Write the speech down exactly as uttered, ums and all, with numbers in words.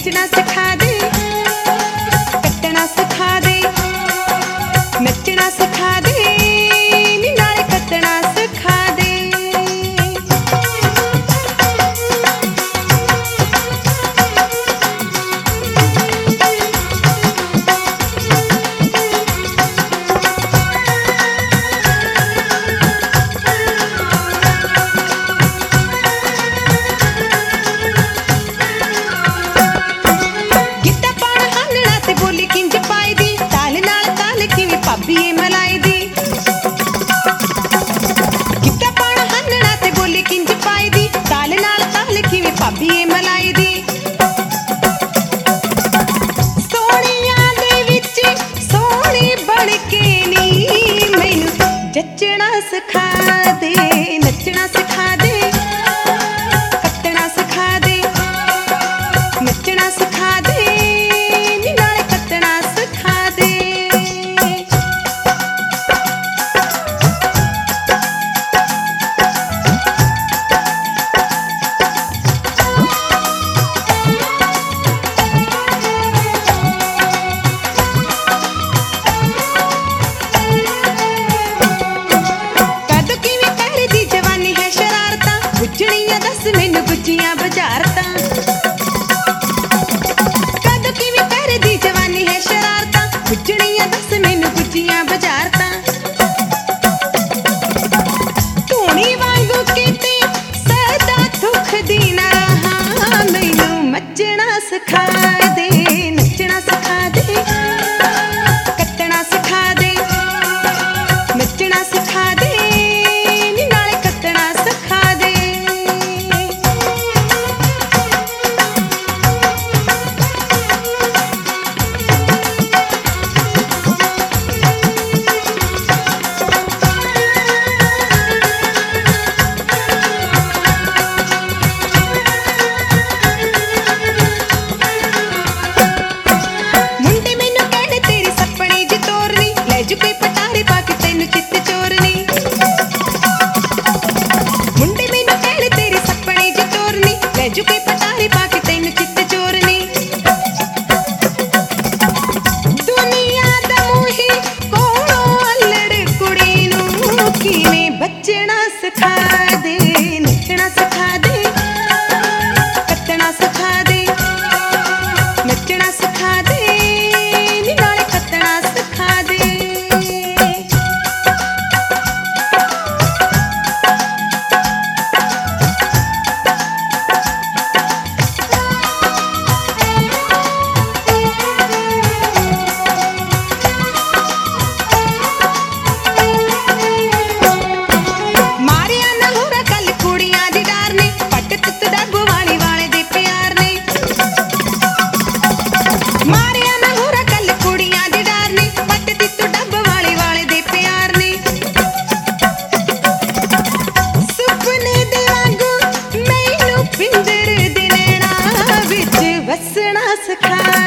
नचना सिखा दे, कट्टना सिखा दे, नचना सिखा दे, नी नाले कट्टना सिखा दे। भाभी ये मलाई दी गिद्धा पाना हन्नना ते बोली किंज पाई दी ताल नाल ताल किवें भाभी ये मलाई दी सोहणियां दे विच सोहणी बण के नी मैनू जचना सिखा दे, नचना सिखा दे, कट्टना सिखा दे, नचना सिखा दे, नी नाले कट्टना सिखा दे। दस मैनू गुज्जियां बजारतां कदों किवें करदी जवानी है शरारतां गुज्जणियां दस मैनू गुज्जियां बजारतां धूनी वांगू किते सदा दुखदी ना रहां मैनू मचना सिखा दे, नचना सिखा दे, कट्टना सिखा दे, नचना सिखा दे, नी नाले कट्टना सिखा दे। कोई पटारे पाके तेनू चित चोरनी मुंडे मैनू कहण तेरे सपने च तोरनी लैजू कोई पटारे पाके तेनू चित चोरनी दुनिया दा मूही कोलों अल्लड़ कुड़ी नू किवें बचना सिखा दे, नचना सिखा दे, कट्टना सिखा दे, नचना सिखा दे, नी नाले कट्टना सिखा दे। वसना सिखा